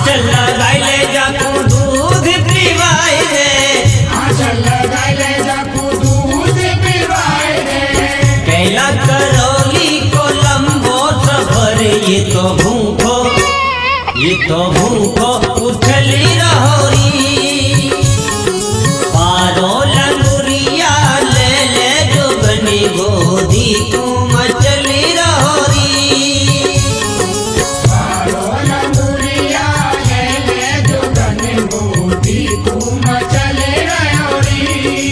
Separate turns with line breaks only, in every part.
आंचल लगाइले जाकू दूध पीवाई रे,
आंचल लगाइले जाकू दूध पीवाई रे।
कैला करौली कोलंबो सफर ये तो भूखो उछली रहोरी। पारो लंगुरिया ले ले जोगनी गोदी तू मचली रहोरी।
पारो लंगुरिया ले ले जोगनी गोदी तू मचली रहोरी।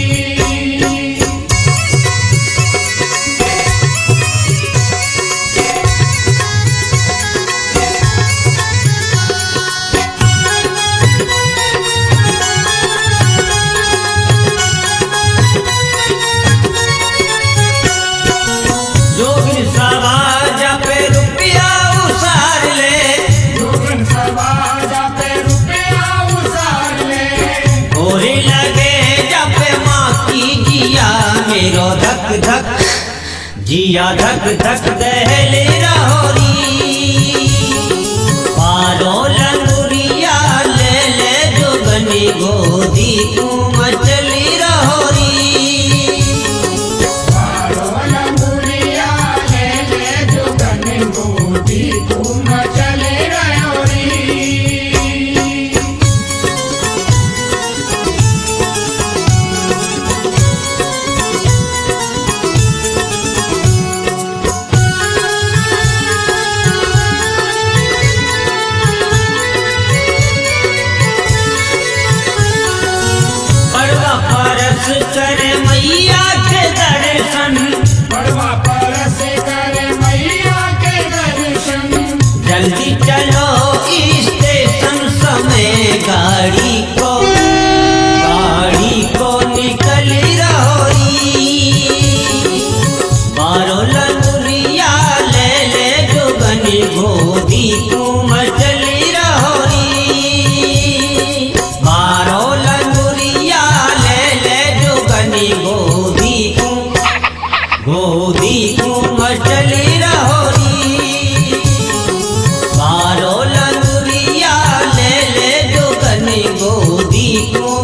जोगिन सवाजा पे रुपया उसार ले,
जोगिन सवाजा पे रुपया उसार ले।
होरी लगे जपे माँ की जिया मेरो धक धक, जिया धक धक दहले रहोरी। पारो लंगुरिया ले ले जोगनी गोदी तू मचली रहोरी।
पारो लंगुरिया ले ले जोगनी गोदी तू मचली रहोरी।
पड़वा परस करे मैया के दर्शन,
पड़वा परस करे मैया के दर्शन।
जल्दी चलो स्टेशन समय गाड़ी को निकली रहोरी। बारो लंगुरिया ले ले जोगनी गोदी तू मचली रहोरी। बारो लंगुरिया ले ले जोगनी गोदी तू मचली रहोरी। बारो लंगुरिया ले ले जोगनी गोदी तू